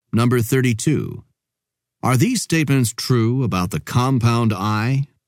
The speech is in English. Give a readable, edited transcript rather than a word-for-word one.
Number 32. Are these statements true about the compound I,